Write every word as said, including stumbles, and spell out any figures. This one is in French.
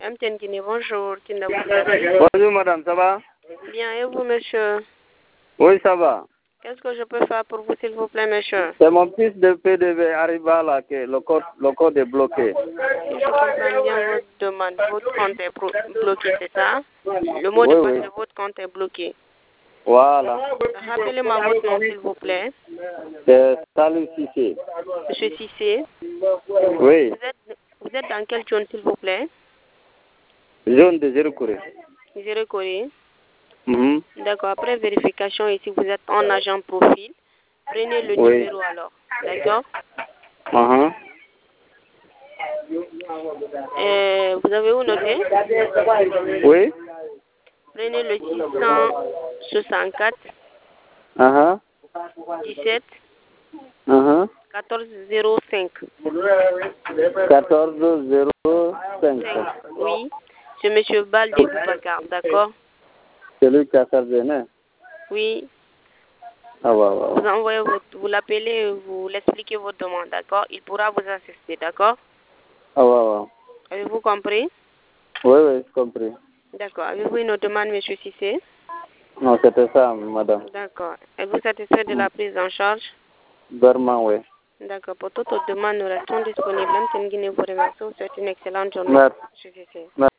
M T N Guinée, bonjour. Kinda, vous allez? Bonjour madame, ça va? Bien, et vous, monsieur? Oui, ça va. Qu'est-ce que je peux faire pour vous, s'il vous plaît, monsieur? C'est mon fils de P D V arriva là que le code, le code est bloqué. Si je comprends bien votre demande, votre compte est blo- bloqué, c'est ça? Le mot de Oui, passe oui. de votre compte est bloqué. Voilà. Rappelez-moi votre nom, s'il vous plaît. C'est Salut Cissé. Monsieur Cissé, Oui. vous êtes, vous êtes dans quelle zone, s'il vous plaît? Zone de Zérokouré. Zéro Corée. Mhm. D'accord, après vérification, ici, vous êtes en agent profil. Prenez le Oui. numéro alors. D'accord? Mhm. Euh, vous avez où noté? Oui. Prenez le six cent soixante-quatre, Mhm. dix-sept, Mhm. quatorze zéro cinq. quatorze zéro cinq. cinq. Oui, c'est monsieur Baldé Boubacar, d'accord? C'est lui qui a servi. Oui, Ah ouais, ouais, vous ouais. envoyez votre, vous l'appelez, vous l'expliquez votre demande, d'accord? Il pourra vous assister, d'accord? Ah ouais, ouais. Avez-vous compris? Oui, oui, j'ai compris. D'accord. Avez-vous une autre demande, monsieur Cissé? Non, c'était ça, madame. D'accord. Êtes-vous satisfait de la prise en charge? Vraiment, oui. D'accord. Pour toute autre demande, nous restons disponibles. M T N Guinée vous remercie. Vous souhaite une excellente journée, Merci. monsieur Cissé. Merci.